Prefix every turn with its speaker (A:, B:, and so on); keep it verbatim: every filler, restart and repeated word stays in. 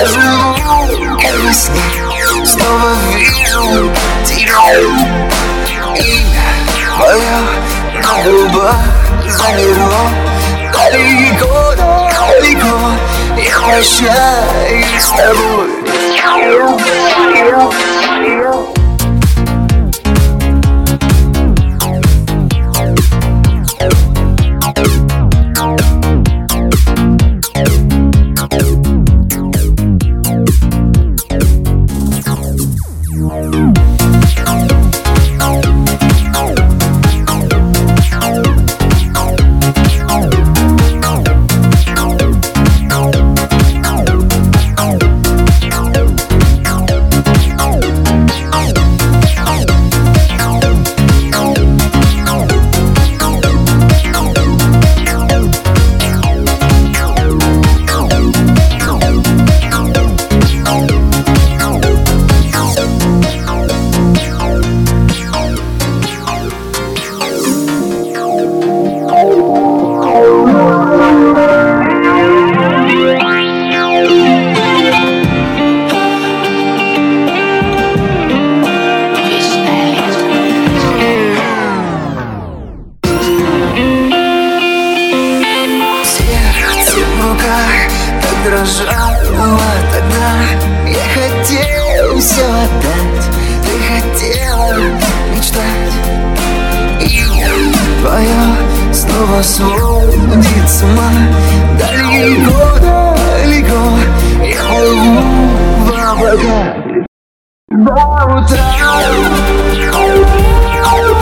A: Я живу, как во сне, снова вижу тебя. Имя твое на губах замерло. Далеко, далеко я прощаюсь с тобой. Дрожала тогда, я хотел все отдать, ты хотела мечтать. Имя твое снова сводит с ума. Далеко, далеко я плыву в облака до утра.